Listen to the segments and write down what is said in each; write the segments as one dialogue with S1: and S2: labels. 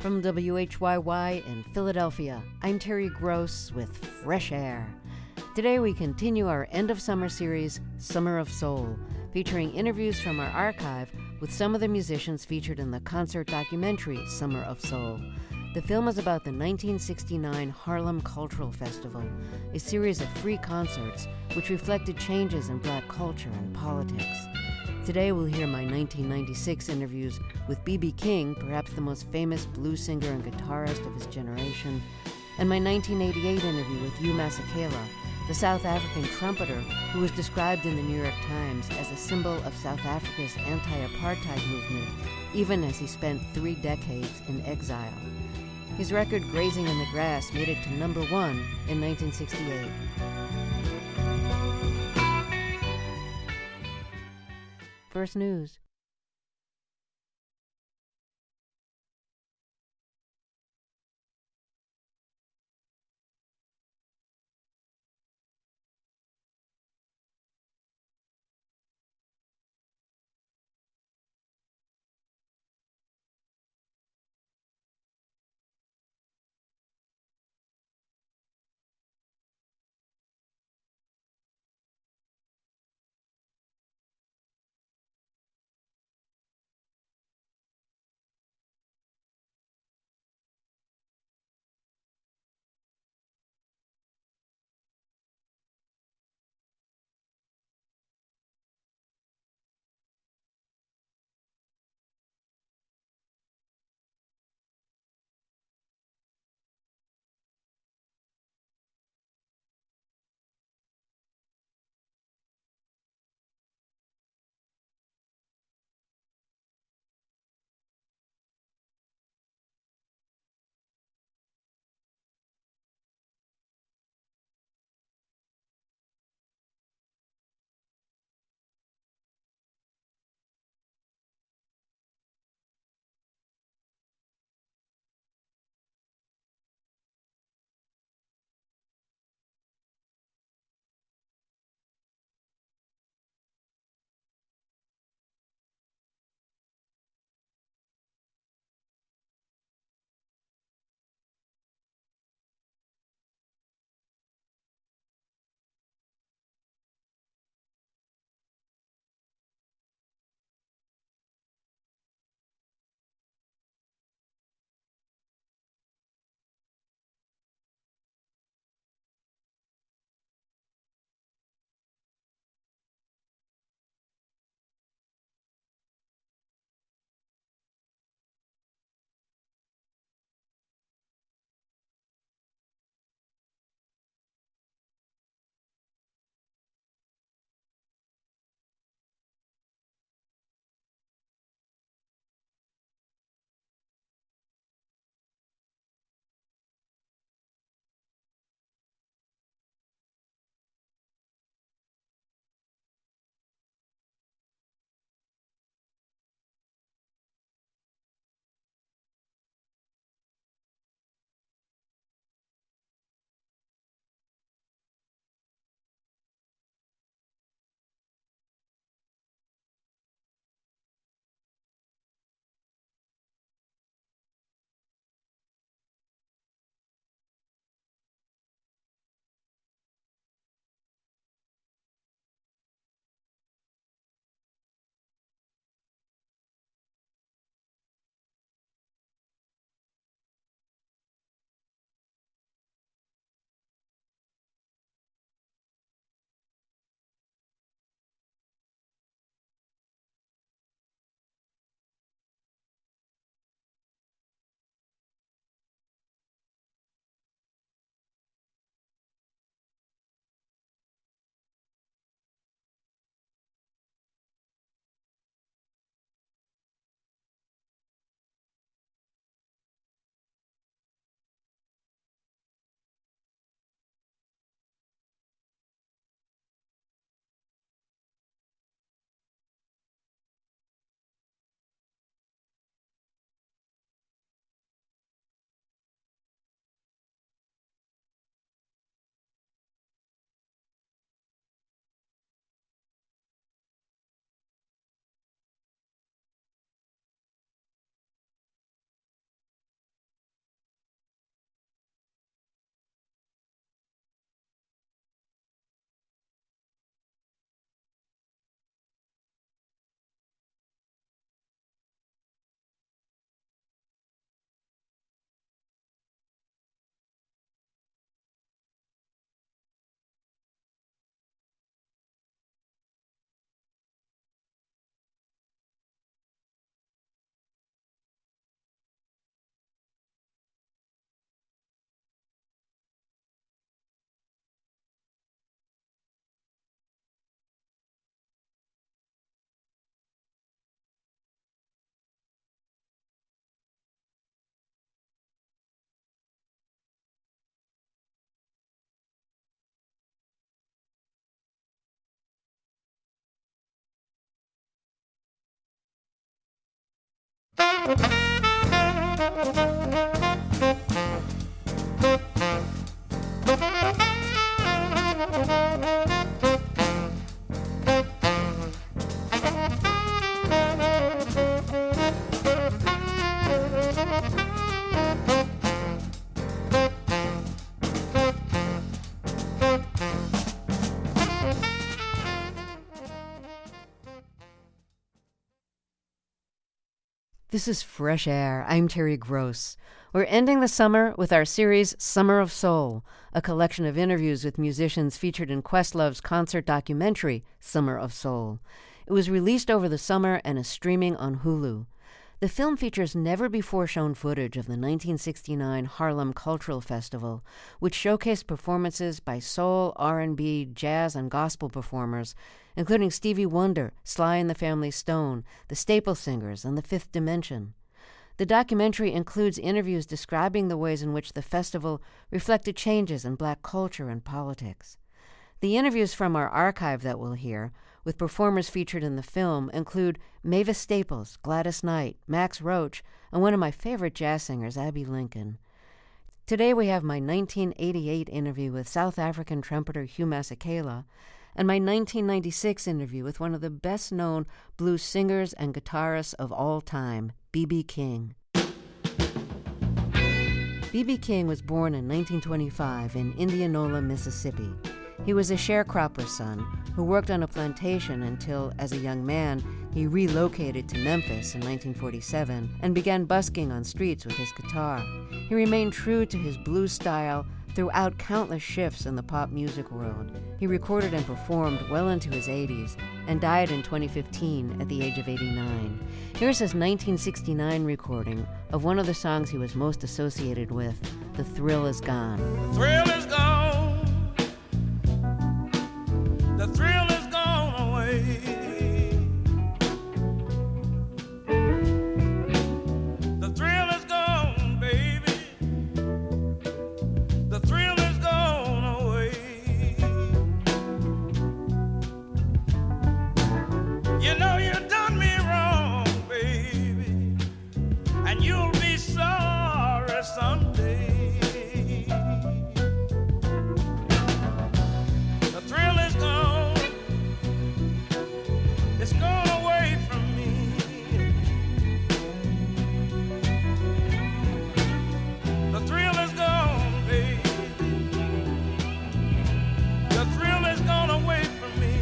S1: From WHYY in Philadelphia, I'm Terry Gross with Fresh Air. Today we continue our end-of-summer series, Summer of Soul, featuring interviews from our archive with some of the musicians featured in the concert documentary, Summer of Soul. The film is about the 1969 Harlem Cultural Festival, a series of free concerts which reflected changes in black culture and politics. Today we'll hear my 1996 interviews with B.B. King, perhaps the most famous blues singer and guitarist of his generation, and my 1988 interview with Hugh Masekela, the South African trumpeter who was described in the New York Times as a symbol of South Africa's anti-apartheid movement, even as he spent 3 decades in exile. His record Grazing in the Grass made it to number 1 in 1968. First news. This is Fresh Air. I'm Terry Gross. We're ending the summer with our series Summer of Soul, a collection of interviews with musicians featured in Questlove's concert documentary, Summer of Soul. It was released over the summer and is streaming on Hulu. The film features never-before-shown footage of the 1969 Harlem Cultural Festival, which showcased performances by soul, R&B, jazz, and gospel performers, including Stevie Wonder, Sly and the Family Stone, the Staple Singers, and the Fifth Dimension. The documentary includes interviews describing the ways in which the festival reflected changes in black culture and politics. The interviews from our archive that we'll hear, with performers featured in the film, include Mavis Staples, Gladys Knight, Max Roach, and one of my favorite jazz singers, Abbey Lincoln. Today we have my 1988 interview with South African trumpeter Hugh Masekela, and my 1996 interview with one of the best-known blues singers and guitarists of all time, B.B. King. B.B. King was born in 1925 in Indianola, Mississippi. He was a sharecropper's son who worked on a plantation until, as a young man, he relocated to Memphis in 1947 and began busking on streets with his guitar. He remained true to his blues style throughout countless shifts in the pop music world. He recorded and performed well into his 80s and died in 2015 at the age of 89. Here's his 1969 recording of one of the songs he was most associated with, The Thrill Is Gone.
S2: Thrill is gone. The thrill is gone away. The thrill is gone, baby. The thrill is gone away. You know you done me wrong, baby, and you'll be sorry someday. The thrill is gone. It's gone away from me. The thrill is gone, baby. The thrill is gone away from me.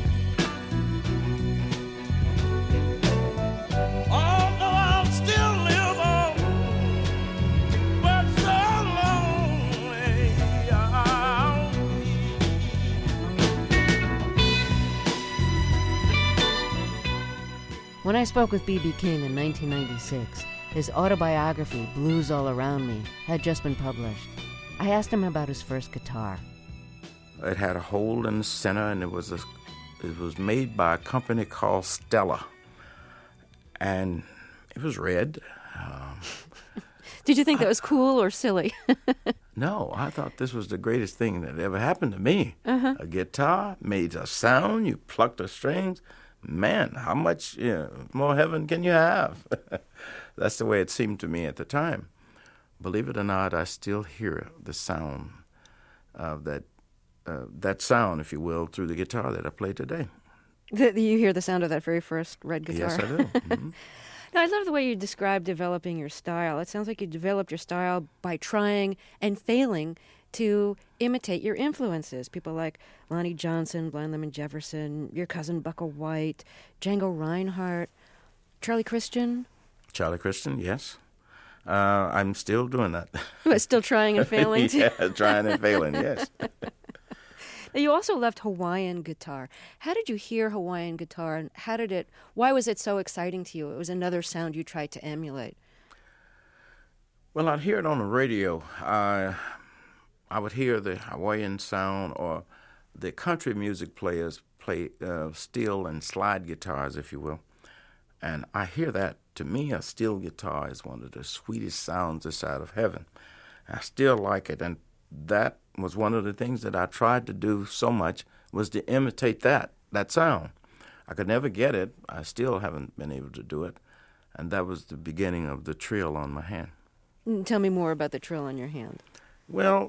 S2: Although I'll still live on, but so lonely I'll be.
S1: When I spoke with B.B. King in 1996, his autobiography, Blues All Around Me, had just been published. I asked him about his first guitar.
S3: It had a hole in the center, and it was made by a company called Stella, and it was red.
S1: Did you think that was cool or silly?
S3: No, I thought this was the greatest thing that ever happened to me. A guitar made a sound. You plucked the strings. Man, how much more heaven can you have? That's the way it seemed to me at the time. Believe it or not, I still hear the sound of that sound, if you will, through the guitar that I play today.
S1: You hear the sound of that very first red guitar?
S3: Yes, I do. Mm-hmm.
S1: Now, I love the way you describe developing your style. It sounds like you developed your style by trying and failing to imitate your influences. People like Lonnie Johnson, Blind Lemon Jefferson, your cousin Bukka White, Django Reinhardt, Charlie Christian.
S3: Charlie Christian, yes. I'm still doing that.
S1: But still trying and failing too.
S3: Yeah, trying and failing, yes.
S1: Now, you also left Hawaiian guitar. How did you hear Hawaiian guitar, and why was it so exciting to you? It was another sound you tried to emulate.
S3: Well, I'd hear it on the radio. I would hear the Hawaiian sound, or the country music players play steel and slide guitars, if you will. And I hear that. To me, a steel guitar is one of the sweetest sounds this side of heaven. I still like it, and that was one of the things that I tried to do so much, was to imitate that sound. I could never get it. I still haven't been able to do it. and that was the beginning of the trill on my hand.
S1: Tell me more about the trill on your hand.
S3: Well,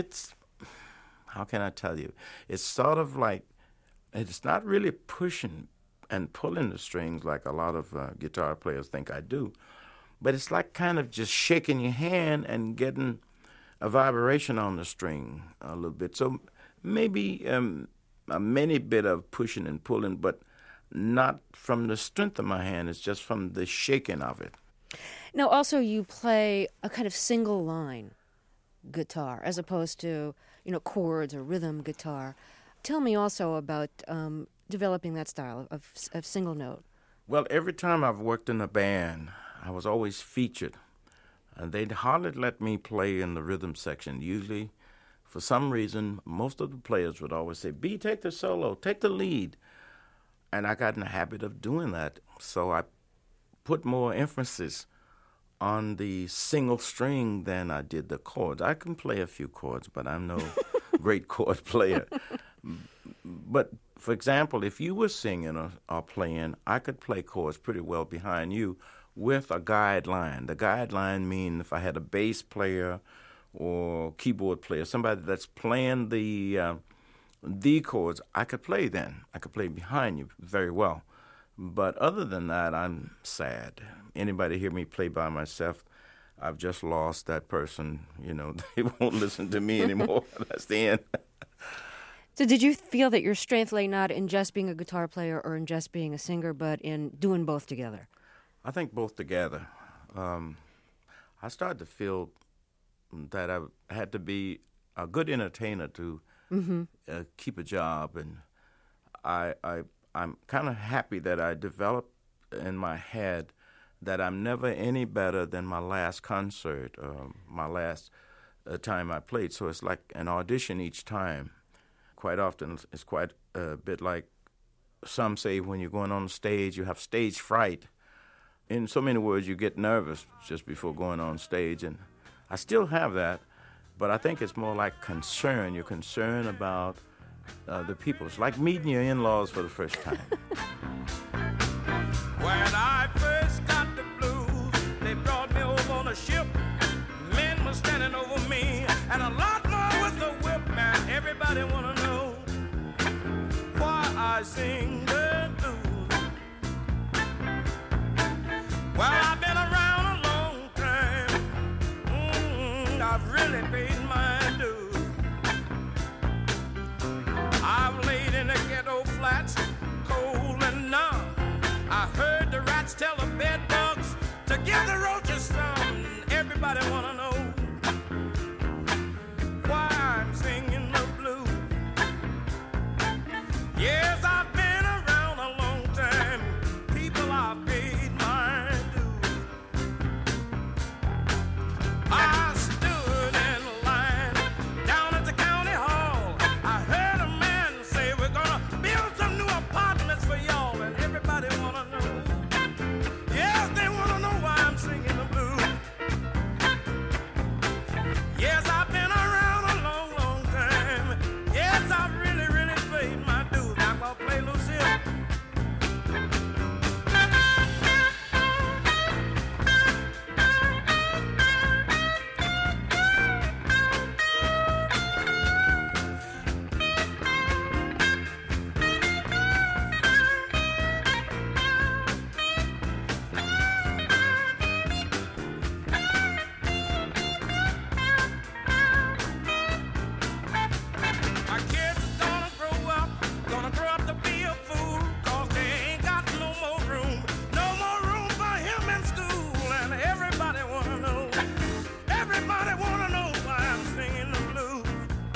S3: how can I tell you? It's sort of like, it's not really pushing and pulling the strings like a lot of guitar players think I do, but it's like kind of just shaking your hand and getting a vibration on the string a little bit. So maybe a mini bit of pushing and pulling, but not from the strength of my hand. It's just from the shaking of it.
S1: Now, also, you play a kind of single line guitar as opposed to, chords or rhythm guitar. Tell me also about developing that style of single note.
S3: Well, every time I've worked in a band, I was always featured. And they'd hardly let me play in the rhythm section. Usually, for some reason, most of the players would always say, B, take the solo, take the lead. And I got in the habit of doing that. So I put more emphasis on the single string than I did the chords. I can play a few chords, but I'm no great chord player. But, for example, if you were singing or playing, I could play chords pretty well behind you with a guideline. The guideline means if I had a bass player or keyboard player, somebody that's playing the chords, I could play then. I could play behind you very well. But other than that, I'm sad. Anybody hear me play by myself, I've just lost that person. They won't listen to me anymore. That's the end.
S1: So did you feel that your strength lay not in just being a guitar player or in just being a singer, but in doing both together?
S3: I think both together. I started to feel that I had to be a good entertainer to keep a job, and I'm kind of happy that I developed in my head that I'm never any better than my last concert, my last time I played. So it's like an audition each time. Quite often it's quite a bit like some say when you're going on stage, you have stage fright. In so many words, you get nervous just before going on stage, and I still have that, but I think it's more like concern. You're concerned about the people. It's like meeting your in-laws for the first time.
S2: When I first got the blues, they brought me over on a ship. Men were standing over me, and a lot more with the whip. Man, everybody wanna know why I sing the blues. Well, I've been around a long time. I've really paid my dues. I've laid in the ghetto flats, cold and numb. I heard the rats tell the bed bugs to give the roaches some. Everybody wanna know why I'm singing the blues. Yes, I've been around a long time. People, I've paid my dues. I stood in line down at the county hall. I heard a man say, we're gonna build some new apartments for y'all, and everybody wanna know. Yes, they wanna know why I'm singing the blues. Yes, I've been around a long, long time. Yes, I've really, really paid my dues. Now I'm gonna play Lucille. My kids are gonna grow up to be a fool, 'cause they ain't got no more room for him in school. And everybody wanna know why I'm singing the blues.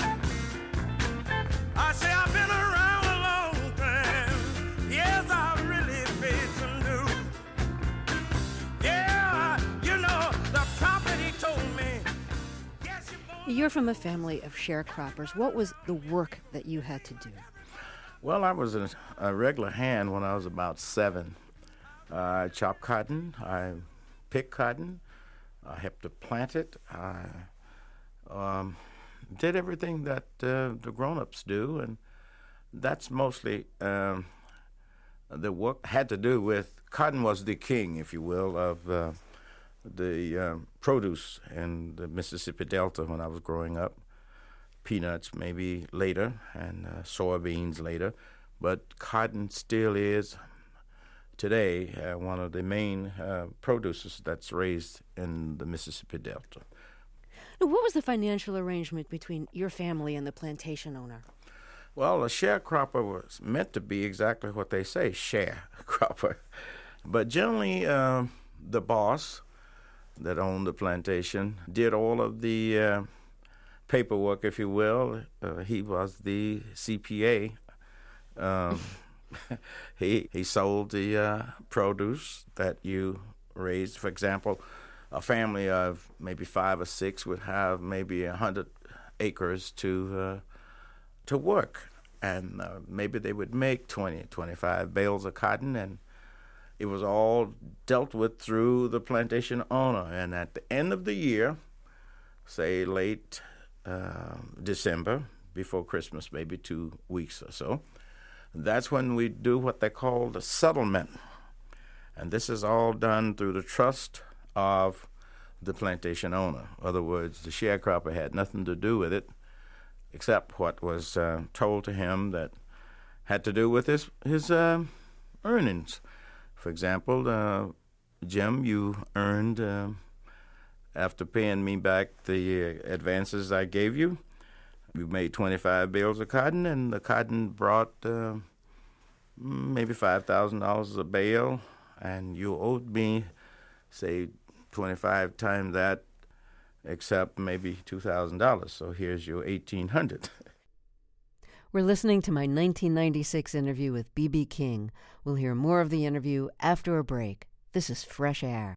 S2: I say I've been around a long time. Yes, I've really paid some dues. Yeah, the prophet, he told me. Yes,
S1: You're from a family of sharecroppers. What was the work that you had to do?
S3: Well, I was a regular hand when I was about 7. I chopped cotton, I picked cotton, I helped to plant it. I did everything that the grown-ups do, and that's mostly the work had to do with cotton was the king, if you will, of the produce in the Mississippi Delta when I was growing up. Peanuts maybe later, and soybeans later, but cotton still is today one of the main producers that's raised in the Mississippi Delta.
S1: Now, what was the financial arrangement between your family and the plantation owner?
S3: Well, a sharecropper was meant to be exactly what they say, sharecropper. But generally, the boss that owned the plantation did all of the paperwork, if you will. He was the CPA. He sold the produce that you raised. For example, a family of maybe 5 or 6 would have maybe 100 acres to work, and maybe they would make 20, 25 bales of cotton, and it was all dealt with through the plantation owner. And at the end of the year, say late December, before Christmas, maybe 2 weeks or so, that's when we do what they call the settlement. And this is all done through the trust of the plantation owner. In other words, the sharecropper had nothing to do with it except what was told to him that had to do with his earnings. For example, Jim, you earned, after paying me back the advances I gave you, you made 25 bales of cotton, and the cotton brought maybe $5,000 a bale, and you owed me, say, 25 times that, except maybe $2,000. So here's your $1,800.
S1: We're listening to my 1996 interview with B.B. King. We'll hear more of the interview after a break. This is Fresh Air.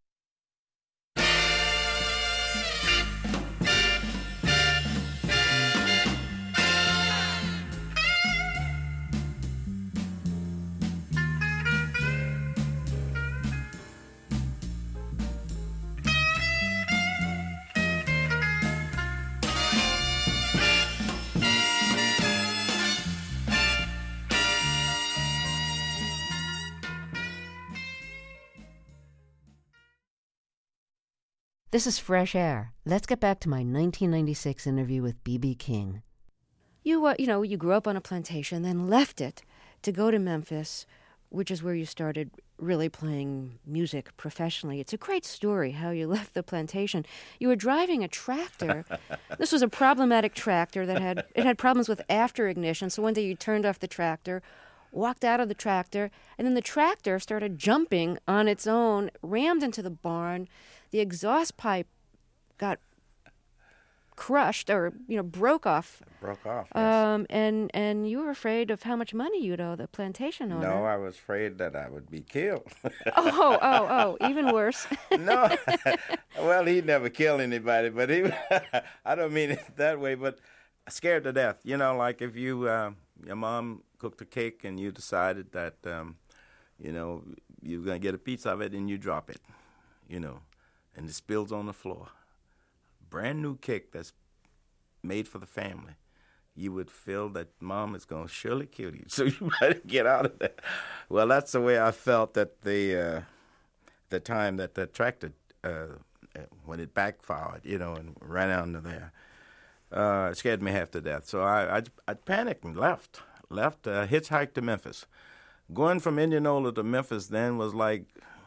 S1: This is Fresh Air. Let's get back to my 1996 interview with B.B. King. You grew up on a plantation, then left it to go to Memphis, which is where you started really playing music professionally. It's a great story how you left the plantation. You were driving a tractor. This was a problematic tractor that had problems with after ignition. So one day you turned off the tractor, walked out of the tractor, and then the tractor started jumping on its own, rammed into the barn. The exhaust pipe got crushed or broke off.
S3: Broke off. Yes.
S1: And you were afraid of how much money you'd owe the plantation owner.
S3: No, I was afraid that I would be killed.
S1: Oh, even worse.
S3: No, well, he never killed anybody, but I don't mean it that way, but scared to death. Like if you, your mom cooked a cake and you decided that, you're going to get a piece of it and you drop it, and it spills on the floor. Brand new cake that's made for the family. You would feel that mom is going to surely kill you, so you better get out of there. Well, that's the way I felt at the time that the tractor, when it backfired, and ran under there. It scared me half to death. So I panicked and left, hitchhiked to Memphis. Going from Indianola to Memphis then was like,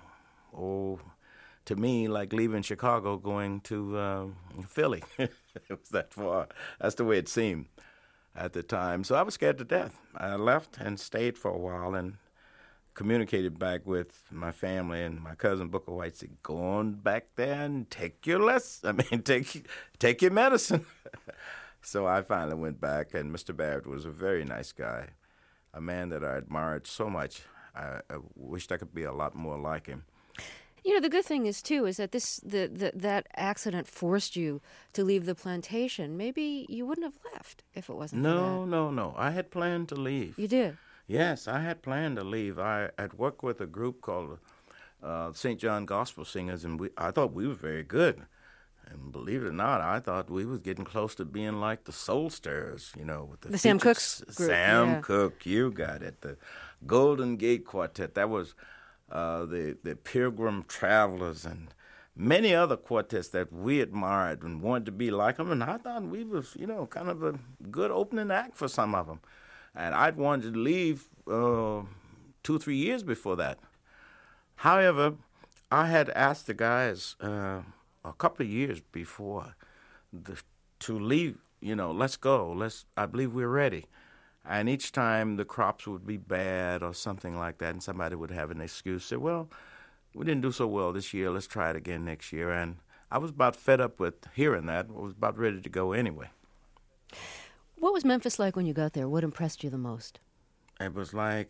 S3: to me, like leaving Chicago going to Philly. It was that far. That's the way it seemed at the time. So I was scared to death. I left and stayed for a while and communicated back with my family, and my cousin Booker White said, go on back there and take your take your medicine. So I finally went back, and Mr. Barrett was a very nice guy, a man that I admired so much. I wished I could be a lot more like him.
S1: The good thing is, too, is that that accident forced you to leave the plantation. Maybe you wouldn't have left if it wasn't for that.
S3: No. I had planned to leave.
S1: You did?
S3: Yes, I had planned to leave. I had worked with a group called St. John Gospel Singers, and I thought we were very good. And believe it or not, I thought we was getting close to being like the Soul Stirrers, with
S1: The Sam Cooke's group.
S3: Sam
S1: Yeah.
S3: Cooke, you got it. The Golden Gate Quartet. That was the Pilgrim Travelers and many other quartets that we admired and wanted to be like them. And I thought we was, kind of a good opening act for some of them. And I'd wanted to leave 2-3 years before that. However, I had asked the guys a couple of years before to leave, let's go. I believe we're ready. And each time the crops would be bad or something like that, and somebody would have an excuse, say, well, we didn't do so well this year, let's try it again next year. And I was about fed up with hearing that. I was about ready to go anyway.
S1: What was Memphis like when you got there? What impressed you the most?
S3: It was like,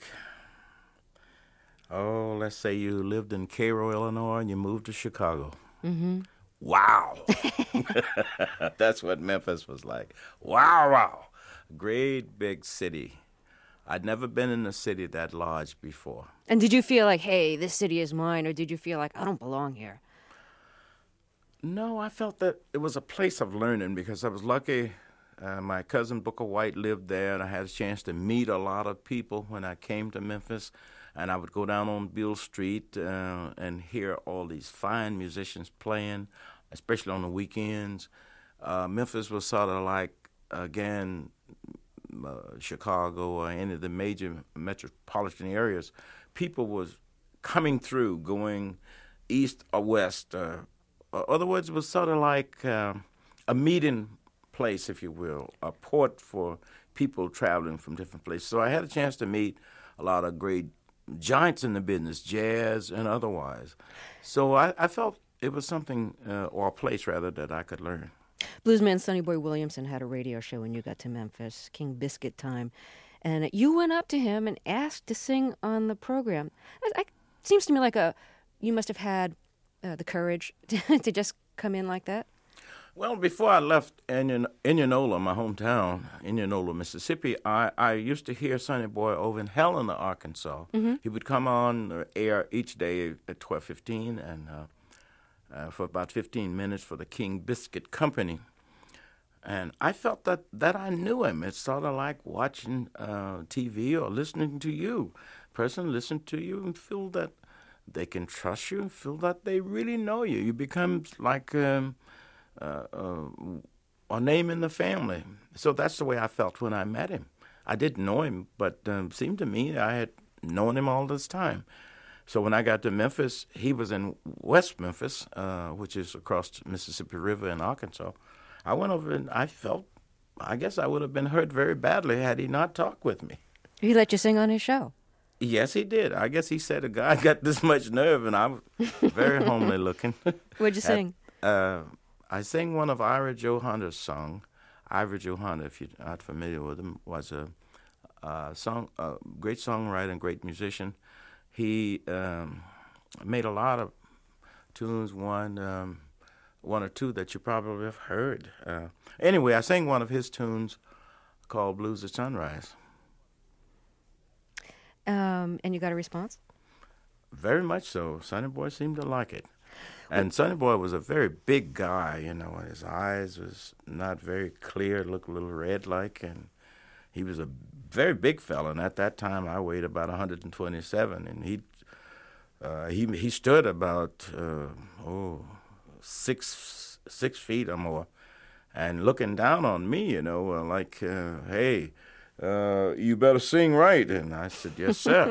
S3: let's say you lived in Cairo, Illinois, and you moved to Chicago.
S1: Mm-hmm.
S3: Wow. That's what Memphis was like. Wow. Great big city. I'd never been in a city that large before.
S1: And did you feel like, hey, this city is mine, or did you feel like, I don't belong here?
S3: No, I felt that it was a place of learning because I was lucky. My cousin Booker White lived there, and I had a chance to meet a lot of people when I came to Memphis. And I would go down on Beale Street and hear all these fine musicians playing, especially on the weekends. Memphis was sort of like, again, Chicago or any of the major metropolitan areas. People was coming through, going east or west. Other words, it was sort of like a meeting place, if you will, a port for people traveling from different places. So I had a chance to meet a lot of great giants in the business, jazz and otherwise. So I felt it was something, or a place rather, that I could learn.
S1: Bluesman Sonny Boy Williamson had a radio show when you got to Memphis, King Biscuit Time, and you went up to him and asked to sing on the program. It seems to me like you must have had the courage to just come in like that.
S3: Well, before I left Indianola, my hometown, Indianola, Mississippi, I used to hear Sonny Boy over in Helena, Arkansas.
S1: Mm-hmm.
S3: He would come on the air each day at 12:15 and for about 15 minutes for the King Biscuit Company. And I felt that I knew him. It's sort of like watching TV or listening to you. Person listen to you and feel that they can trust you, feel that they really know you. You become like a name in the family. So that's the way I felt when I met him. I didn't know him, but it seemed to me I had known him all this time. So when I got to Memphis, he was in West Memphis, which is across the Mississippi River in Arkansas. I went over and I guess I would have been hurt very badly had he not talked with me.
S1: He let you sing on his show.
S3: Yes, he did. I guess he said a guy got this much nerve, and I was very homely looking.
S1: What'd you sing?
S3: I sang one of Ira Joe Hunter's song. Ira Joe Hunter, if you're not familiar with him, was a great songwriter and great musician. He made a lot of tunes, one or two that you probably have heard. Anyway, I sang one of his tunes called Blues at Sunrise.
S1: And you got a response?
S3: Very much so. Sonny Boy seemed to like it. And Sonny Boy was a very big guy, His eyes was not very clear, looked a little red-like, and he was a very big fella. And at that time, I weighed about 127, and he stood about 6 feet or more, and looking down on me, like, hey, you better sing right. And I said, yes, sir.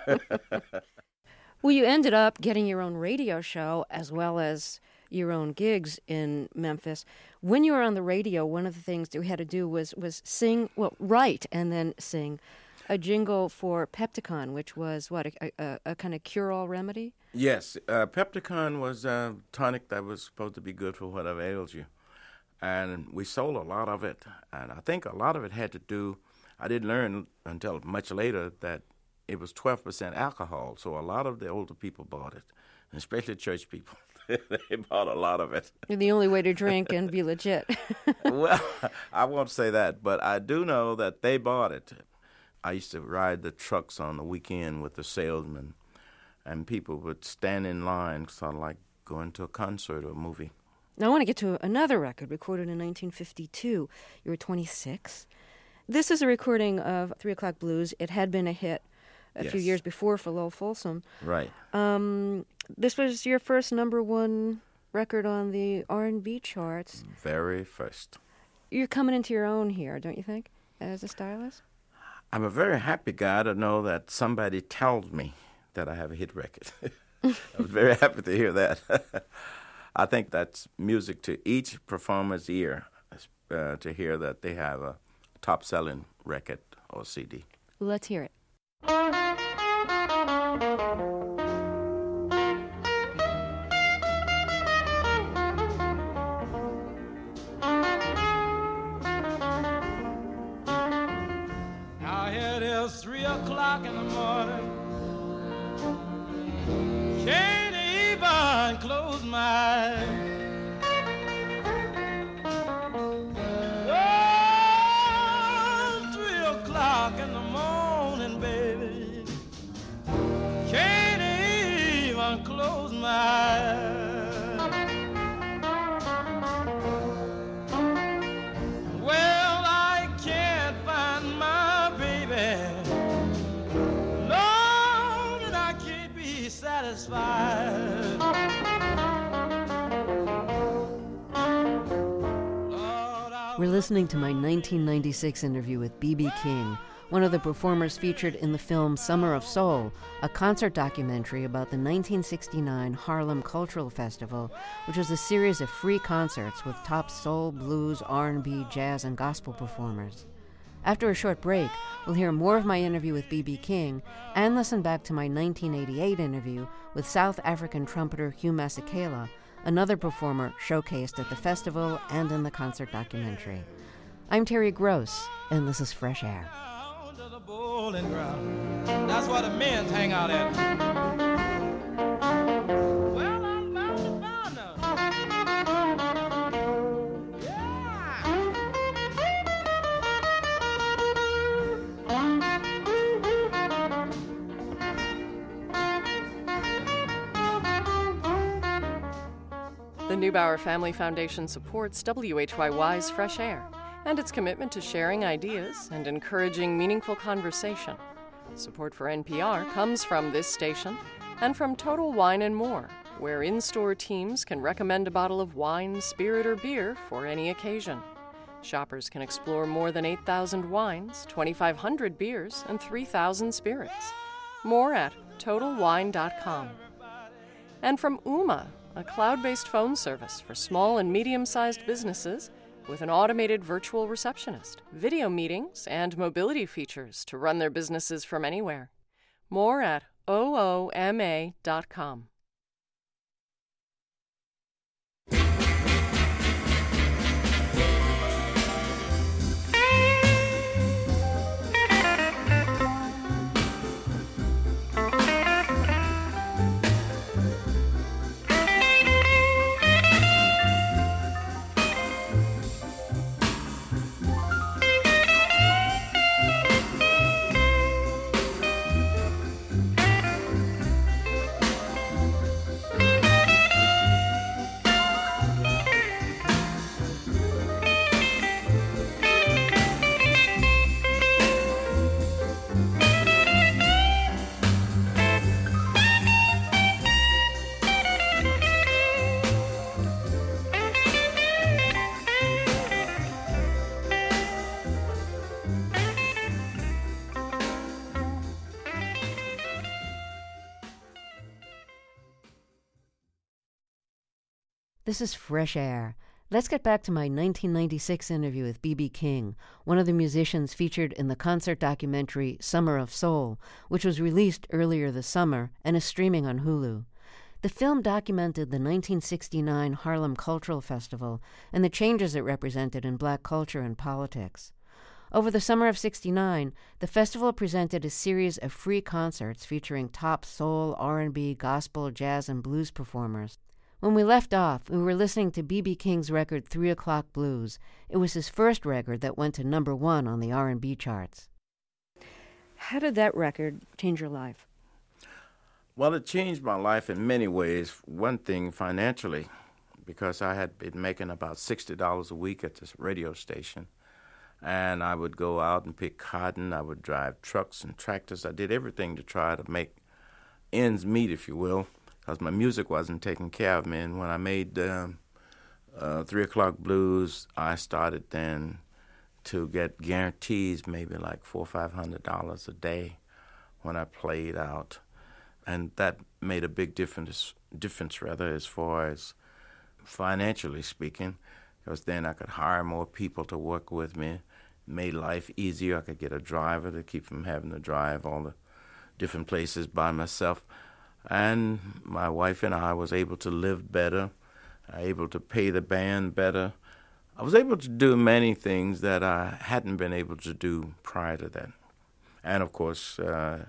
S1: Well, you ended up getting your own radio show as well as your own gigs in Memphis. When you were on the radio, one of the things that we had to do was write and then sing a jingle for Pepticon, which was a kind of cure-all remedy?
S3: Yes, Pepticon was a tonic that was supposed to be good for whatever ails you. And we sold a lot of it. And I think a lot of it had to do, I didn't learn until much later that it was 12% alcohol, so a lot of the older people bought it, especially church people. They bought a lot of it.
S1: The only way to drink and be legit.
S3: Well, I won't say that, but I do know that they bought it. I used to ride the trucks on the weekend with the salesmen, and people would stand in line, sort of like going to a concert or a movie.
S1: Now, I want to get to another record recorded in 1952. You were 26. This is a recording of 3 O'Clock Blues. It had been a hit a few years before for Lowell Fulsom.
S3: Right.
S1: This was your first number one record on the R&B charts.
S3: Very first.
S1: You're coming into your own here, don't you think, as a stylist?
S3: I'm a very happy guy to know that somebody tells me that I have a hit record. I was very happy to hear that. I think that's music to each performer's ear to hear that they have a top-selling record or CD.
S1: Let's hear it.
S2: Now here it is, 3 o'clock in the morning. Can't even close my eyes. Oh, 3 o'clock in the morning, baby. Can't even close my eyes. Well, I can't find my baby. Lord, and I can't be satisfied.
S1: We're listening to my 1996 interview with B.B. King, one of the performers featured in the film Summer of Soul, a concert documentary about the 1969 Harlem Cultural Festival, which was a series of free concerts with top soul, blues, R&B, jazz, and gospel performers. After a short break, we'll hear more of my interview with B.B. King and listen back to my 1988 interview with South African trumpeter Hugh Masekela, another performer showcased at the festival and in the concert documentary. I'm Terry Gross, and this is Fresh Air.
S2: Down to the bowling ground. That's where the men hang out at. Well, I'm about to find her.
S4: The Neubauer Family Foundation supports WHYY's Fresh Air and its commitment to sharing ideas and encouraging meaningful conversation. Support for NPR comes from this station and from Total Wine & More, where in-store teams can recommend a bottle of wine, spirit, or beer for any occasion. Shoppers can explore more than 8,000 wines, 2,500 beers, and 3,000 spirits. More at TotalWine.com. And from Ooma, a cloud-based phone service for small and medium-sized businesses with an automated virtual receptionist, video meetings, and mobility features to run their businesses from anywhere. More at OOMA.com.
S1: This is Fresh Air. Let's get back to my 1996 interview with B.B. King, one of the musicians featured in the concert documentary Summer of Soul, which was released earlier this summer and is streaming on Hulu. The film documented the 1969 Harlem Cultural Festival and the changes it represented in black culture and politics. Over the summer of '69, the festival presented a series of free concerts featuring top soul, R&B, gospel, jazz, and blues performers. When we left off, we were listening to B.B. King's record 3 O'Clock Blues. It was his first record that went to number one on the R&B charts. How did that record change your life?
S3: Well, it changed my life in many ways. One thing, financially, because I had been making about $60 a week at this radio station. And I would go out and pick cotton. I would drive trucks and tractors. I did everything to try to make ends meet, if you will, because my music wasn't taking care of me. And when I made 3 O'Clock Blues, I started then to get guarantees, maybe like $400 or $500 a day when I played out. And that made a big difference as far as financially speaking, because then I could hire more people to work with me. Made life easier. I could get a driver to keep from having to drive all the different places by myself. And my wife and I was able to live better, able to pay the band better. I was able to do many things that I hadn't been able to do prior to that. And, of course,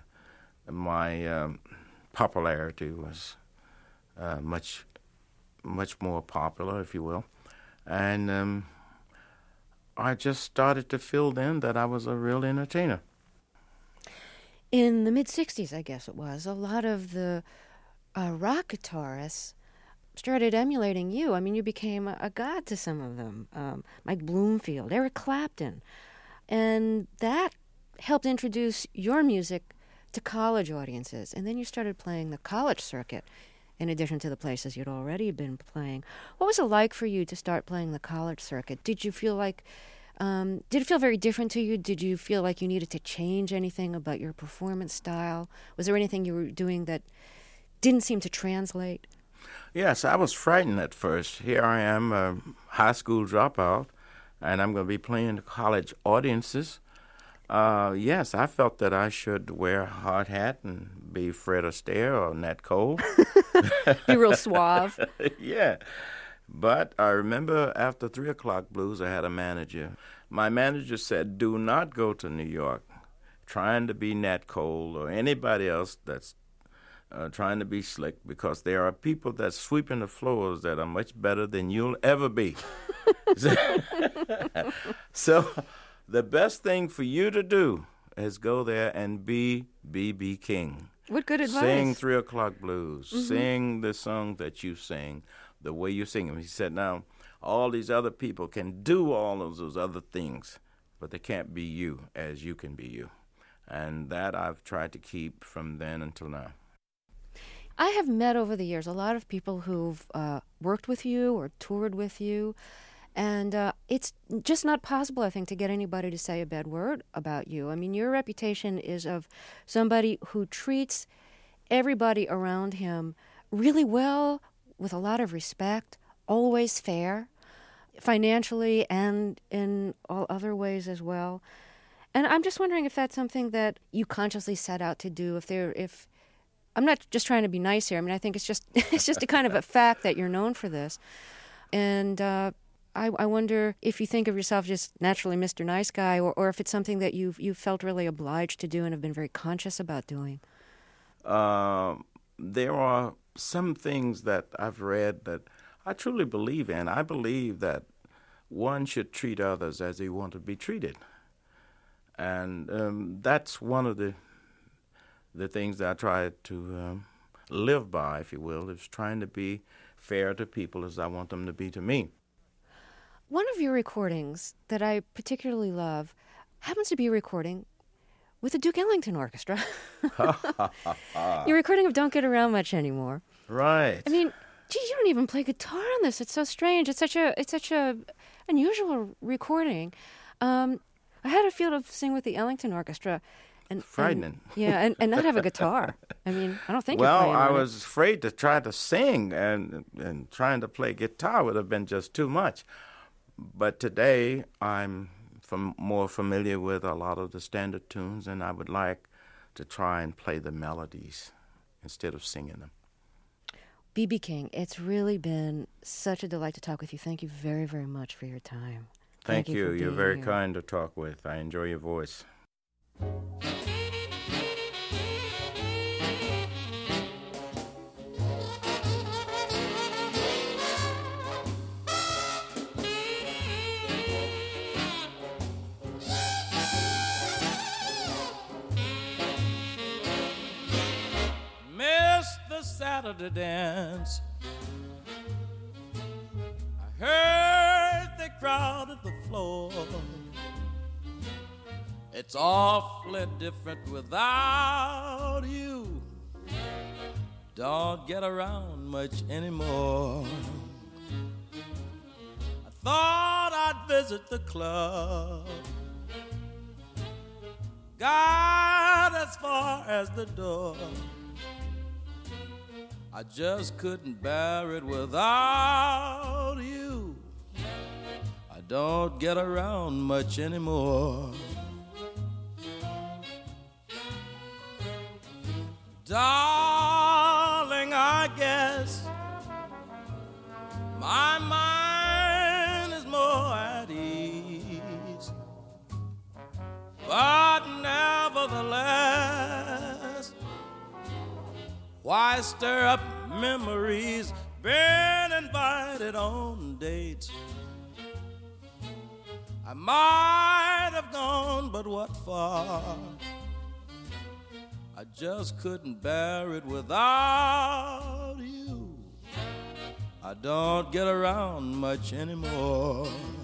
S3: my popularity was much more popular, if you will. And I just started to feel then that I was a real entertainer.
S1: In the mid-'60s, I guess it was, a lot of the rock guitarists started emulating you. I mean, you became a god to some of them. Mike Bloomfield, Eric Clapton. And that helped introduce your music to college audiences. And then you started playing the college circuit in addition to the places you'd already been playing. What was it like for you to start playing the college circuit? Did you feel like, did it feel very different to you? Did you feel like you needed to change anything about your performance style? Was there anything you were doing that didn't seem to translate?
S3: Yes, I was frightened at first. Here I am, a high school dropout, and I'm going to be playing to college audiences. Yes, I felt that I should wear a hard hat and be Fred Astaire or Nat Cole.
S1: Be real suave.
S3: Yeah. But I remember after 3 O'Clock Blues, I had a manager. My manager said, do not go to New York trying to be Nat Cole or anybody else that's trying to be slick, because there are people that's sweeping the floors that are much better than you'll ever be. So the best thing for you to do is go there and be B.B. King.
S1: What good advice.
S3: Sing 3 O'Clock Blues. Mm-hmm. Sing the song that you sing, the way you sing them. He said, now, all these other people can do all of those other things, but they can't be you as you can be you. And that I've tried to keep from then until now.
S1: I have met over the years a lot of people who've worked with you or toured with you, and it's just not possible, I think, to get anybody to say a bad word about you. I mean, your reputation is of somebody who treats everybody around him really well, with a lot of respect, always fair, financially and in all other ways as well. And I'm just wondering if that's something that you consciously set out to do, if I'm not just trying to be nice here. I mean, I think it's just a kind of a fact that you're known for this. And I wonder if you think of yourself just naturally Mr. Nice Guy, or if it's something that you've felt really obliged to do and have been very conscious about doing.
S3: There are some things that I've read that I truly believe in. I believe that one should treat others as they want to be treated. And that's one of the things that I try to live by, if you will, is trying to be fair to people as I want them to be to me.
S1: One of your recordings that I particularly love happens to be a recording with the Duke Ellington Orchestra. Your recording of Don't Get Around Much Anymore.
S3: Right.
S1: I mean, gee, you don't even play guitar on this. It's so strange. It's such a unusual recording. I had a feel to sing with the Ellington Orchestra. And,
S3: frightening.
S1: And not have a guitar. I mean, I don't think you're
S3: Well,
S1: playing
S3: I
S1: on
S3: was afraid to try to sing, and trying to play guitar would have been just too much. But today, I'm more familiar with a lot of the standard tunes, and I would like to try and play the melodies instead of singing them.
S1: B.B. King, it's really been such a delight to talk with you. Thank you very, very much for your time.
S3: Thank you. You're very
S1: here.
S3: kind to talk with. I enjoy your voice.
S2: Miss the Saturday dance. It's awfully different without you. Don't get around much anymore. I thought I'd visit the club, got as far as the door. I just couldn't bear it without you. I don't get around much anymore. Darling, I guess my mind is more at ease, but nevertheless, why stir up memories? Been invited on dates. I might have gone, but what for? I just couldn't bear it without you. I don't get around much anymore.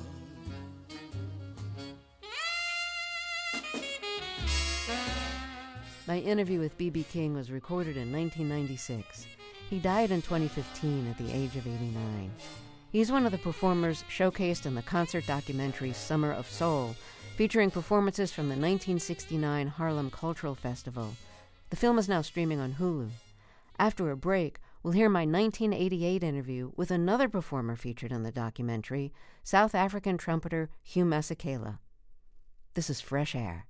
S1: My interview with B.B. King was recorded in 1996. He died in 2015 at the age of 89. He's one of the performers showcased in the concert documentary Summer of Soul, featuring performances from the 1969 Harlem Cultural Festival. The film is now streaming on Hulu. After a break, we'll hear my 1988 interview with another performer featured in the documentary, South African trumpeter Hugh Masekela. This is Fresh Air.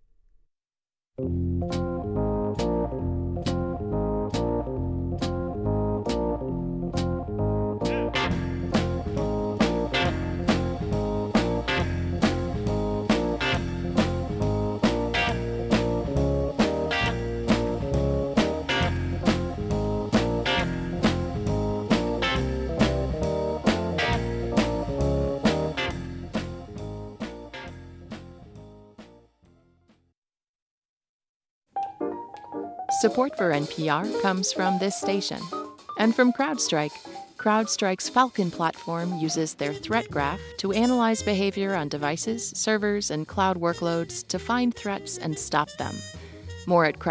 S5: Support for NPR comes from this station and from CrowdStrike. CrowdStrike's Falcon platform uses their threat graph to analyze behavior on devices, servers, and cloud workloads to find threats and stop them. More at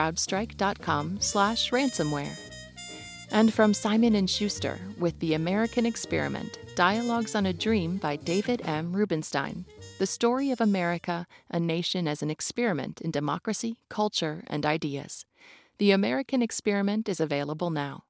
S5: crowdstrike.com/ransomware. And from Simon & Schuster with The American Experiment, Dialogues on a Dream by David M. Rubenstein. The story of America, a nation as an experiment in democracy, culture, and ideas. The American Experiment is available now.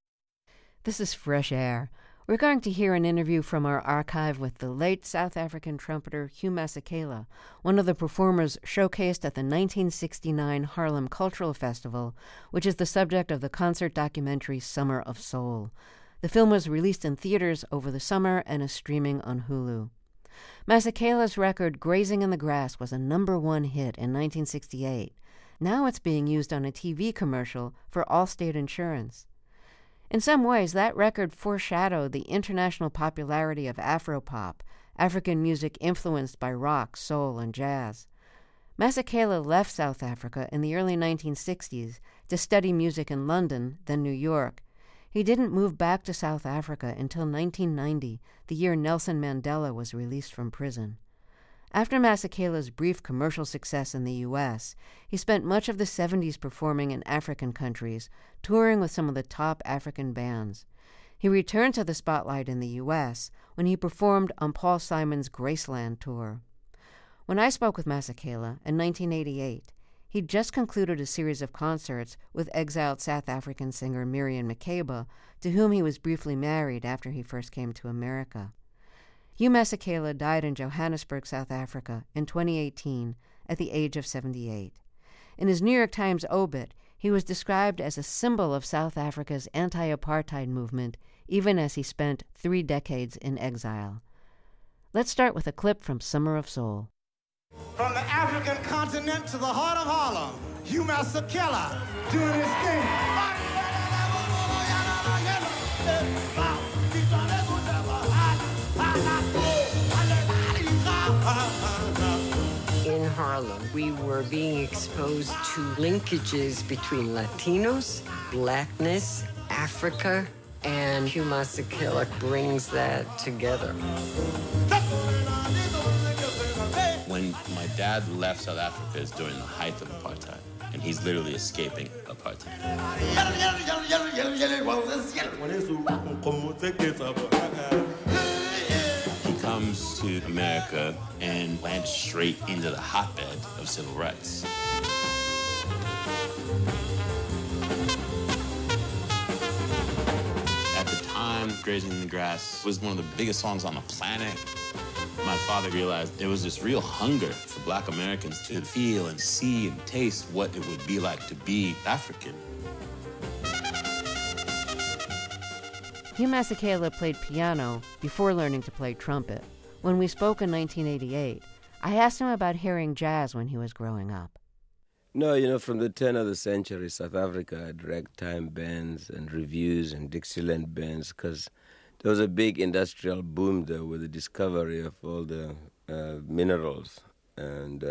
S1: This is Fresh Air. We're going to hear an interview from our archive with the late South African trumpeter Hugh Masekela, one of the performers showcased at the 1969 Harlem Cultural Festival, which is the subject of the concert documentary Summer of Soul. The film was released in theaters over the summer and is streaming on Hulu. Masekela's record Grazing in the Grass was a #1 hit in 1968. Now it's being used on a TV commercial for Allstate Insurance. In some ways, that record foreshadowed the international popularity of Afropop, African music influenced by rock, soul, and jazz. Masekela left South Africa in the early 1960s to study music in London, then New York. He didn't move back to South Africa until 1990, the year Nelson Mandela was released from prison. After Masekela's brief commercial success in the U.S., he spent much of the 70s performing in African countries, touring with some of the top African bands. He returned to the spotlight in the U.S. when he performed on Paul Simon's Graceland tour. When I spoke with Masekela in 1988, he'd just concluded a series of concerts with exiled South African singer Miriam Makeba, to whom he was briefly married after he first came to America. Hugh Masekela died in Johannesburg, South Africa, in 2018 at the age of 78. In his New York Times obit, he was described as a symbol of South Africa's anti-apartheid movement, even as he spent 3 decades in exile. Let's start with a clip from Summer of Soul.
S6: From the African continent to the heart of Harlem, Hugh Masekela doing his thing.
S7: In Harlem, we were being exposed to linkages between Latinos, Blackness, Africa, and Hugh Masekela brings that together.
S8: When my dad left South Africa, it's during the height of apartheid, and he's literally escaping apartheid. He comes to America and lands straight into the hotbed of civil rights. At the time, Grazing in the Grass was one of the biggest songs on the planet. My father realized there was this real hunger for Black Americans to feel and see and taste what it would be like to be African.
S1: Hugh Masekela played piano before learning to play trumpet. When we spoke in 1988, I asked him about hearing jazz when he was growing up.
S9: No, from the turn of the century, South Africa had ragtime bands and reviews and Dixieland bands because there was a big industrial boom there with the discovery of all the minerals. And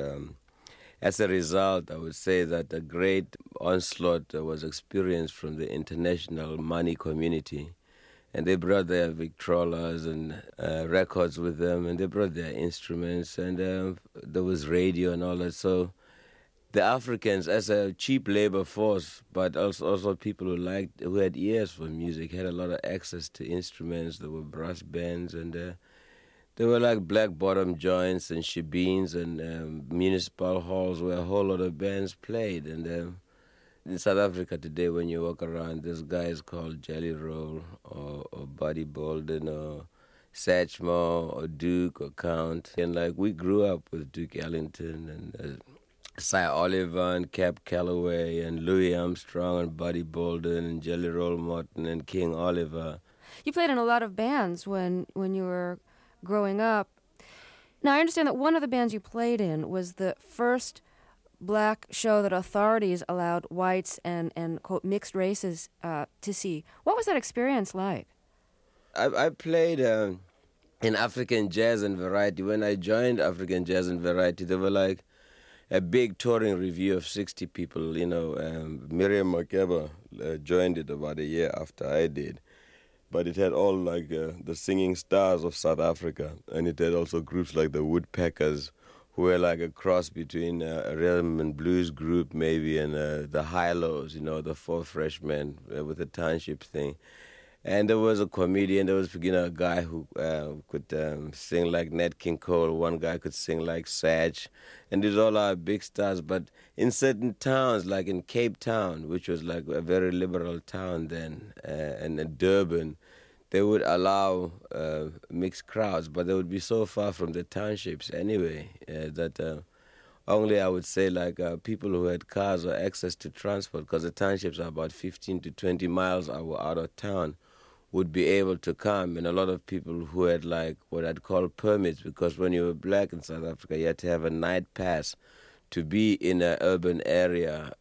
S9: as a result, I would say that a great onslaught was experienced from the international money community. And they brought their Victrolas and records with them, and they brought their instruments, and there was radio and all that. So the Africans, as a cheap labor force, but also people who had ears for music, had a lot of access to instruments. There were brass bands, and there were like black bottom joints and shebeens and municipal halls where a whole lot of bands played. And in South Africa today, when you walk around, there's guys called Jelly Roll or Buddy Bolden or Satchmo or Duke or Count. And like we grew up with Duke Ellington and Cy Oliver and Cap Calloway and Louis Armstrong and Buddy Bolden and Jelly Roll Morton and King Oliver.
S10: You played in a lot of bands when you were growing up. Now, I understand that one of the bands you played in was the first Black show that authorities allowed whites and quote, mixed races to see. What was that experience like?
S9: I played in African Jazz and Variety. When I joined African Jazz and Variety, they were like a big touring review of 60 people. Miriam Makeba joined it about a year after I did. But it had all like the singing stars of South Africa. And it had also groups like the Woodpeckers, who were like a cross between a rhythm and blues group maybe and the Hi-Lows, the Four Freshmen with the township thing. And there was a comedian, there was a guy who could sing like Nat King Cole, one guy could sing like Satch, and these all are big stars. But in certain towns, like in Cape Town, which was like a very liberal town then, and in Durban, they would allow mixed crowds, but they would be so far from the townships anyway that only I would say like people who had cars or access to transport, because the townships are about 15 to 20 miles out of town, would be able to come. And a lot of people who had like what I'd call permits, because when you were black in South Africa, you had to have a night pass to be in an urban area,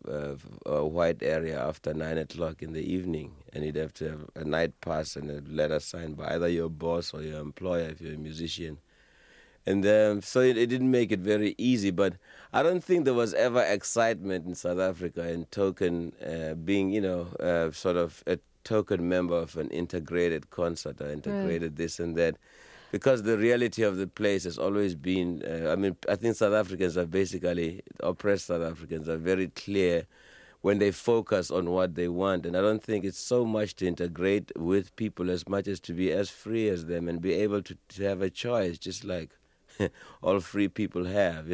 S9: a white area after 9 o'clock in the evening. And you'd have to have a night pass and a letter signed by either your boss or your employer if you're a musician. And so it didn't make it very easy, but I don't think there was ever excitement in South Africa in token being, sort of a token member of an integrated concert or integrated this and that. Because the reality of the place has always been, I think South Africans are basically, oppressed South Africans are very clear when they focus on what they want. And I don't think it's so much to integrate with people as much as to be as free as them and be able to have a choice, just like all free people have,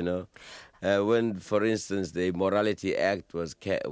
S9: When, for instance, the Morality Act was cut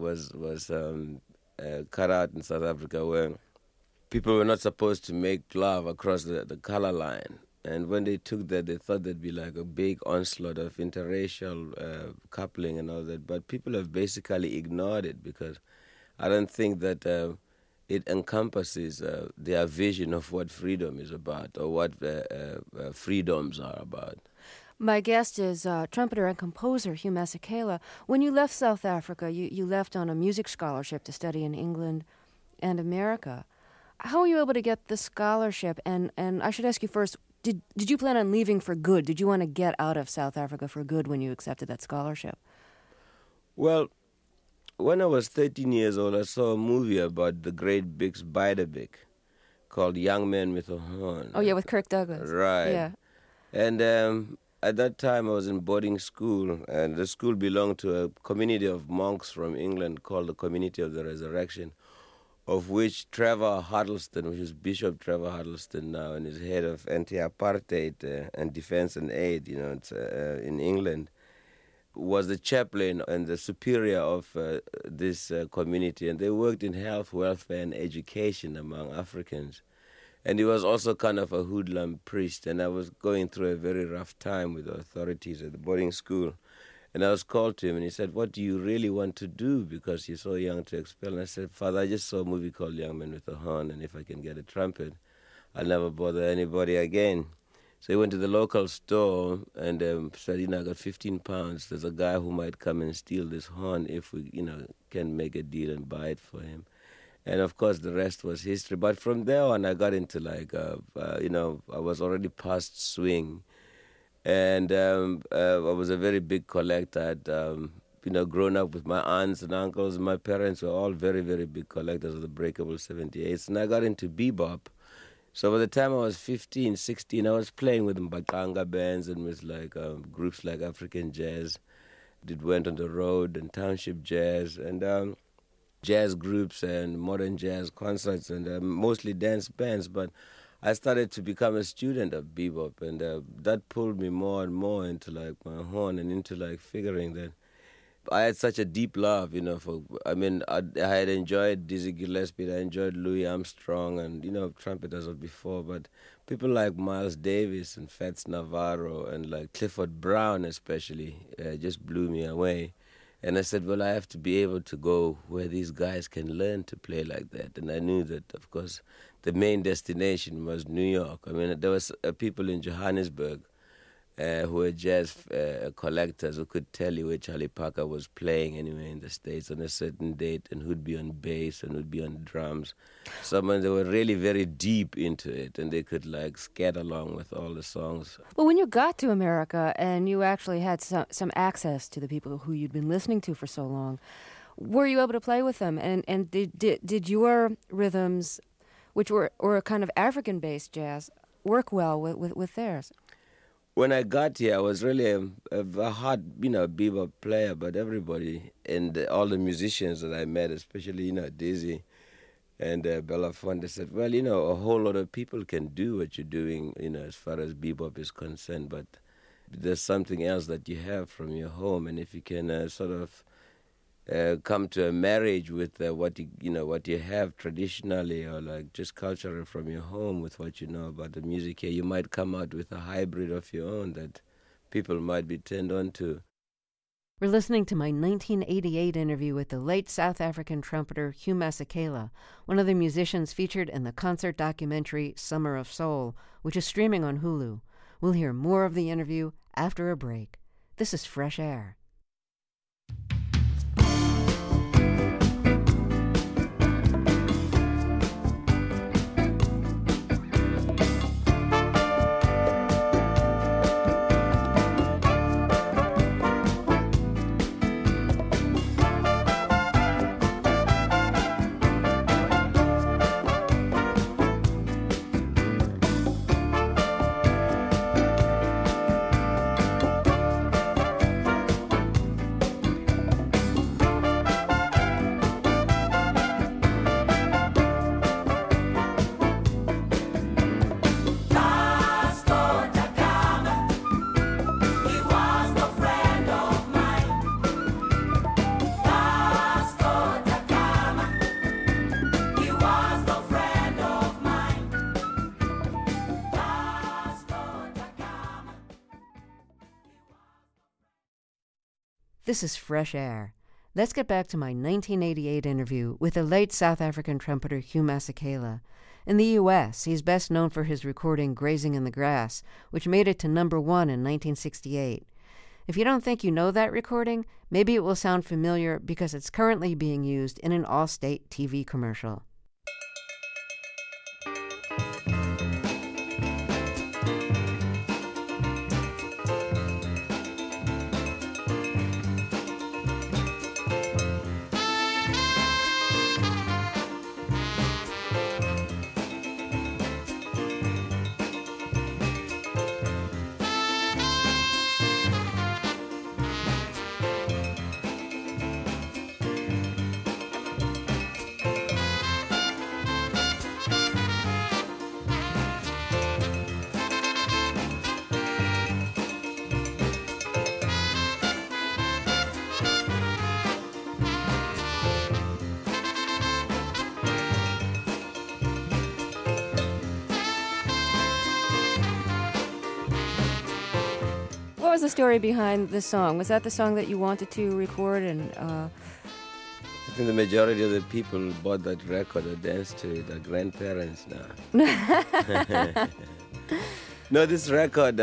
S9: out in South Africa, where people were not supposed to make love across the color line. And when they took that, they thought there'd be like a big onslaught of interracial coupling and all that. But people have basically ignored it because I don't think that it encompasses their vision of what freedom is about or what freedoms are about.
S10: My guest is trumpeter and composer Hugh Masekela. When you left South Africa, you left on a music scholarship to study in England and America. How were you able to get the scholarship? And I should ask you first, did you plan on leaving for good? Did you want to get out of South Africa for good when you accepted that scholarship?
S9: Well, when I was 13 years old, I saw a movie about the great Bix Beiderbecke called Young Man with a Horn.
S10: Oh, yeah, with Kirk Douglas.
S9: Right.
S10: Yeah.
S9: And at that time I was in boarding school, and the school belonged to a community of monks from England called the Community of the Resurrection, of which Trevor Huddleston, which is Bishop Trevor Huddleston now, and is head of anti-apartheid and defense and aid, it's, in England, was the chaplain and the superior of this community, and they worked in health, welfare, and education among Africans. And he was also kind of a hoodlum priest, and I was going through a very rough time with the authorities at the boarding school. And I was called to him, and he said, "What do you really want to do? Because you're so young to expel." And I said, "Father, I just saw a movie called Young Man with a Horn, and if I can get a trumpet, I'll never bother anybody again." So he went to the local store and said, "I got 15 pounds. There's a guy who might come and steal this horn if we, can make a deal and buy it for him." And of course, the rest was history. But from there on, I got into I was already past swing. And I was a very big collector. I'd, grown up with my aunts and uncles. My parents were all very, very big collectors of the breakable 78s. And I got into bebop. So by the time I was 15, 16, I was playing with Mbaqanga bands and with groups like African Jazz. Went on the road and Township Jazz and jazz groups and modern jazz concerts and mostly dance bands. But I started to become a student of bebop, and that pulled me more and more into my horn and into figuring that I had such a deep love, I had enjoyed Dizzy Gillespie, I enjoyed Louis Armstrong and, trumpeters of before, but people like Miles Davis and Fats Navarro and Clifford Brown especially just blew me away. And I said, well, I have to be able to go where these guys can learn to play like that. And I knew that, of course, the main destination was New York. There was people in Johannesburg who were jazz collectors who could tell you where Charlie Parker was playing anywhere in the States on a certain date and who'd be on bass and who'd be on drums. They were really very deep into it, and they could scat along with all the songs.
S10: Well, when you got to America and you actually had some access to the people who you'd been listening to for so long, were you able to play with them? And did your rhythms, which were a kind of African-based jazz, work well with theirs?
S9: When I got here, I was really a hard, bebop player, but everybody and all the musicians that I met, especially, Dizzy and Belafonte, said, well, a whole lot of people can do what you're doing, as far as bebop is concerned, but there's something else that you have from your home, and if you can come to a marriage with what you have traditionally or just culturally from your home with what you know about the music here, you might come out with a hybrid of your own that people might be turned on to.
S1: We're listening to my 1988 interview with the late South African trumpeter Hugh Masekela, one of the musicians featured in the concert documentary Summer of Soul, which is streaming on Hulu. We'll hear more of the interview after a break. This is Fresh Air. This is Fresh Air. Let's get back to my 1988 interview with the late South African trumpeter Hugh Masekela. In the U.S., he's best known for his recording Grazing in the Grass, which made it to number 1 in 1968. If you don't think you know that recording, maybe it will sound familiar because it's currently being used in an Allstate TV commercial.
S10: what was the story behind this song? Was that the song that you wanted to record? And
S9: I think the majority of the people bought that record or danced to it, our grandparents now. No, this record,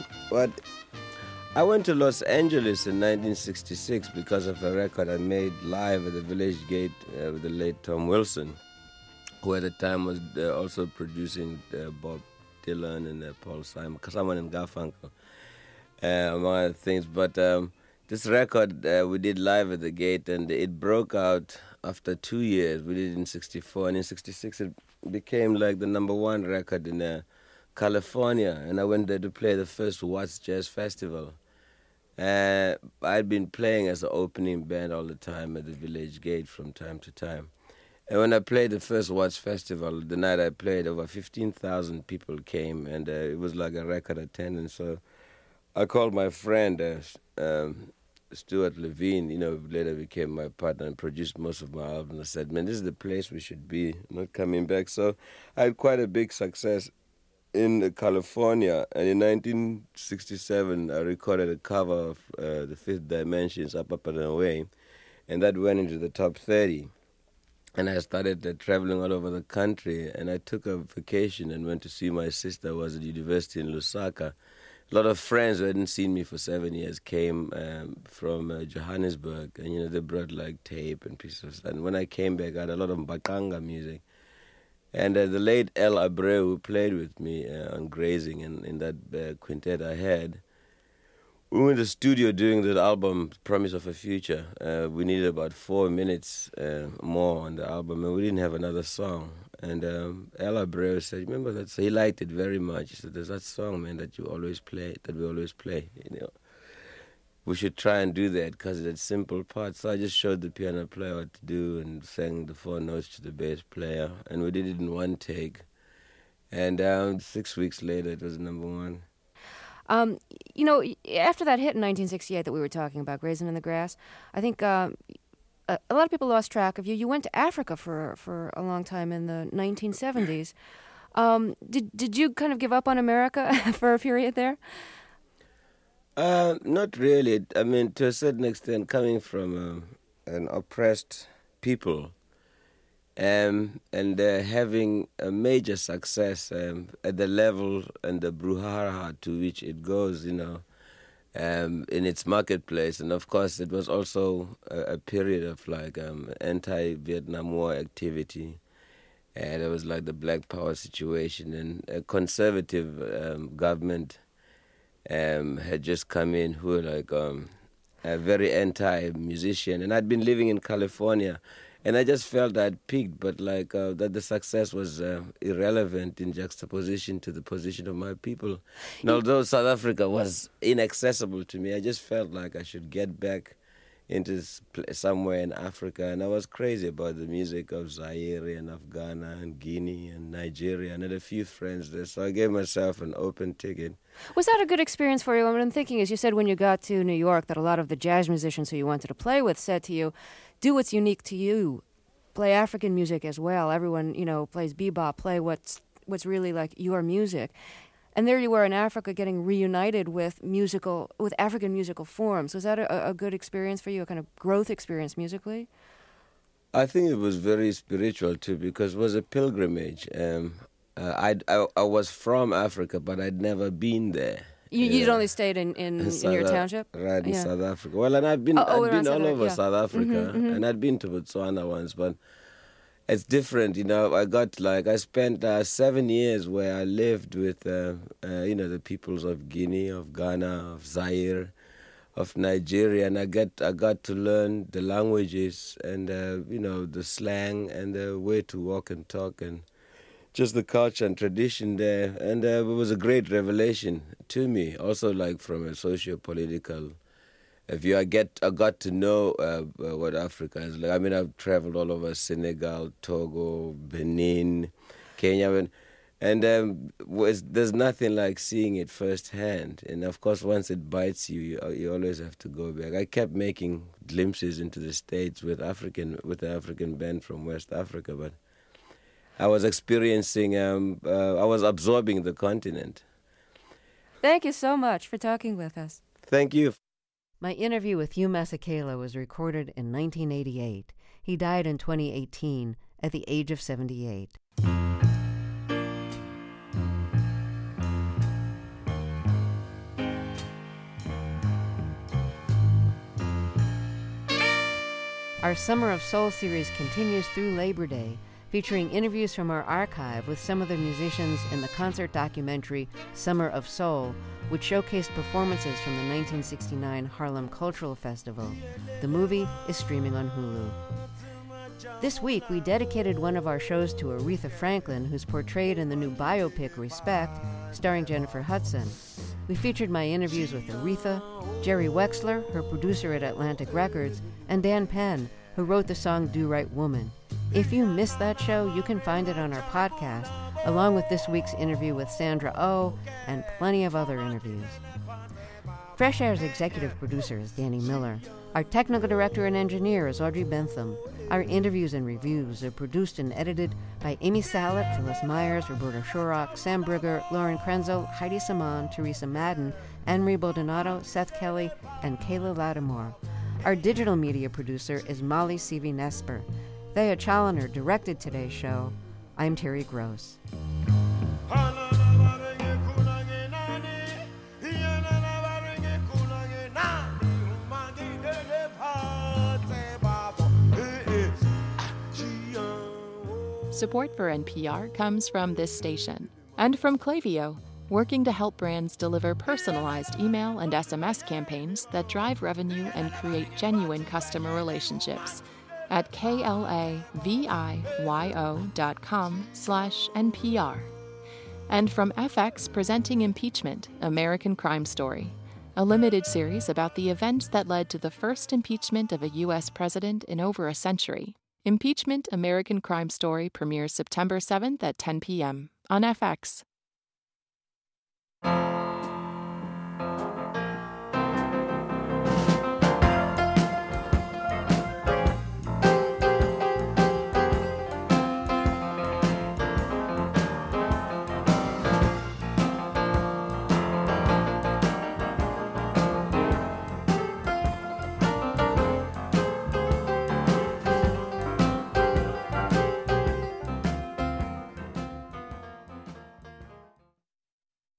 S9: I went to Los Angeles in 1966 because of a record I made live at the Village Gate with the late Tom Wilson, who at the time was also producing Bob Dylan and Paul Simon and Garfunkel, among other things. But this record we did live at the Gate, and it broke out after 2 years. We did it in 64, and in 66 it became like the #1 record in California, and I went there to play the first Watts Jazz Festival. I'd been playing as an opening band all the time at the Village Gate from time to time. And when I played the first Watts Festival, the night I played, over 15,000 people came, and it was like a record attendance. So I called my friend, Stuart Levine, later became my partner and produced most of my albums. I said, man, this is the place we should be, not coming back. So I had quite a big success in California, and in 1967 I recorded a cover of The Fifth Dimension's Up, Up and Away, and that went into the top 30. And I started traveling all over the country, and I took a vacation and went to see my sister, who was at university in Lusaka. A lot of friends who hadn't seen me for 7 years came from Johannesburg, and they brought like tape and pieces. And when I came back, I had a lot of Mbaqanga music. And the late El Abreu, who played with me on Grazing in that quintet I had, we were in the studio doing the album Promise of a Future. We needed about 4 minutes more on the album, and we didn't have another song. And El Abreu said, remember that? So he liked it very much. He said, there's that song, man, that we always play. We should try and do that because it's simple parts. So I just showed the piano player what to do and sang the 4 notes to the bass player. And we did it in one take. And 6 weeks later, it was #1.
S10: After that hit in 1968 that we were talking about, Grazing in the Grass, I think a lot of people lost track of you. You went to Africa for a long time in the 1970s. Did you kind of give up on America for a period there?
S9: Not really. I mean, to a certain extent, coming from an oppressed people and having a major success at the level and the brouhaha to which it goes, in its marketplace. And of course, it was also a period of like anti-Vietnam War activity. And there was like the Black Power situation, and a conservative government had just come in who were like a very anti-musician. And I'd been living in California, and I just felt I'd peaked, but like that the success was irrelevant in juxtaposition to the position of my people. And although South Africa was inaccessible to me, I just felt like I should get back into somewhere in Africa. And I was crazy about the music of Zaire and of Ghana and Guinea and Nigeria, and I had a few friends there. So I gave myself an open ticket. Was
S10: that a good experience for you? What I'm thinking is, you said when you got to New York that a lot of the jazz musicians who you wanted to play with said to you, do what's unique to you. Play African music as well. Everyone, plays bebop. Play what's really like your music. And there you were in Africa getting reunited with African musical forms. Was that a good experience for you, a kind of growth experience musically?
S9: I think it was very spiritual too, because it was a pilgrimage. I was from Africa, but I'd never been there.
S10: You'd only stayed in your township?
S9: Right, in South Africa. Well, and I'd been all over South Africa, and I'd been to Botswana once, but it's different, I spent 7 years where I lived with, the peoples of Guinea, of Ghana, of Zaire, of Nigeria, and I got to learn the languages and, the slang and the way to walk and talk and just the culture and tradition there. And it was a great revelation to me, also like from a socio-political view. I got to know what Africa is like. I mean, I've traveled all over Senegal, Togo, Benin, Kenya, and there's nothing like seeing it firsthand. And of course, once it bites you, you always have to go back. I kept making glimpses into the States with the African band from West Africa, but I was experiencing, I was absorbing the continent.
S10: Thank you so much for talking with us.
S9: Thank you.
S1: My interview with Hugh Masekela was recorded in 1988. He died in 2018 at the age of 78. Our Summer of Soul series continues through Labor Day, featuring interviews from our archive with some of the musicians in the concert documentary Summer of Soul, which showcased performances from the 1969 Harlem Cultural Festival. The movie is streaming on Hulu. This week, we dedicated one of our shows to Aretha Franklin, who's portrayed in the new biopic Respect, starring Jennifer Hudson. We featured my interviews with Aretha, Jerry Wexler, her producer at Atlantic Records, and Dan Penn, who wrote the song Do Right Woman. If you missed that show, you can find it on our podcast, along with this week's interview with Sandra Oh and plenty of other interviews. Fresh Air's executive producer is Danny Miller. Our technical director and engineer is Audrey Bentham. Our interviews and reviews are produced and edited by Amy Sallet, Phyllis Myers, Roberta Shorrock, Sam Brigger, Lauren Krenzel, Heidi Saman, Teresa Madden, Anne-Marie Baldonado, Seth Kelly, and Kayla Lattimore. Our digital media producer is Molly Seavey-Nesper. Thea Challoner directed today's show. I'm Terry Gross.
S5: Support for NPR comes from this station and from Klaviyo, working to help brands deliver personalized email and SMS campaigns that drive revenue and create genuine customer relationships at klaviyo.com/NPR. And from FX presenting Impeachment, American Crime Story, a limited series about the events that led to the first impeachment of a U.S. president in over a century. Impeachment, American Crime Story premieres September 7th at 10 p.m. on FX.